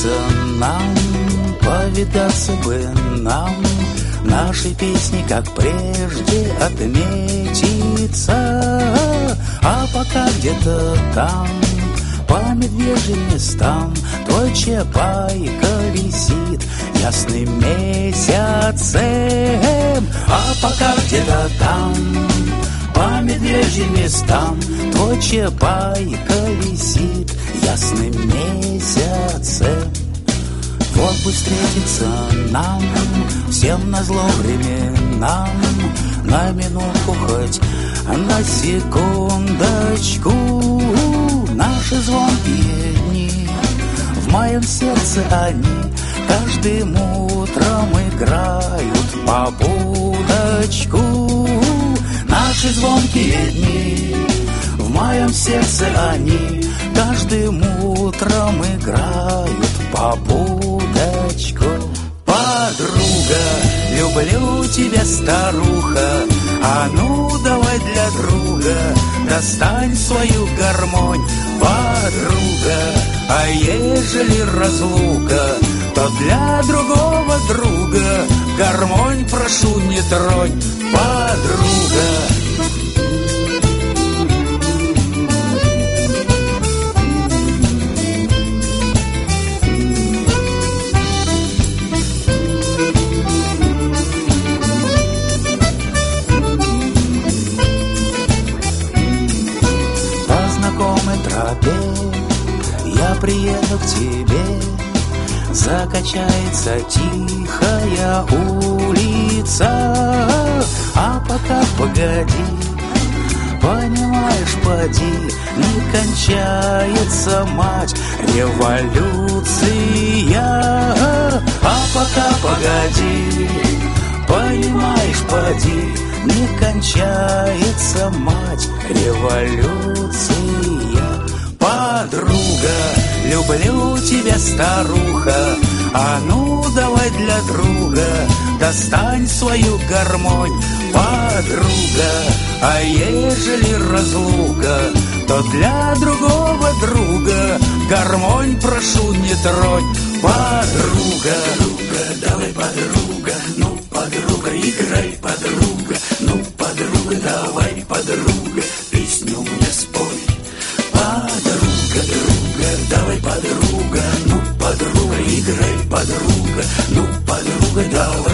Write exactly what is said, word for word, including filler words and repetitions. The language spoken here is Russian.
встретиться нам, повидаться бы нам, нашей песни, как прежде, отметиться. А пока где-то там, по медвежьим местам, твой чапайка висит ясным месяцем. А пока где-то там, по медвежьим местам, твой чапайка висит ясным месяцем. Вот бы встретиться нам, всем назло временам, на минутку хоть, на секундочку. Наши звонкие дни, в моем сердце они каждым утром играют побудочку. Наши звонкие дни, в моем сердце они каждым утром играют побудочку. Подруга, люблю тебя, старуха, а ну давай для друга достань свою гармонь. Подруга, а ежели разлука, то для другого друга гармонь прошу не тронь. Подруга. Я приеду к тебе, закачается тихая улица. А пока погоди, понимаешь, поди, не кончается, мать, революция. А пока погоди, понимаешь, поди, не кончается, мать, революция. Подруга, люблю тебя, старуха, а ну давай для друга достань свою гармонь. Подруга, а ежели разлука, то для другого друга гармонь прошу не тронь. Подруга, подруга, давай, подруга, ну, подруга, играй, подруга, ну, подруга, давай, подруга, песню мне спой. Подруга, друга, давай, подруга, ну, подруга, играй, подруга, ну, подруга, давай.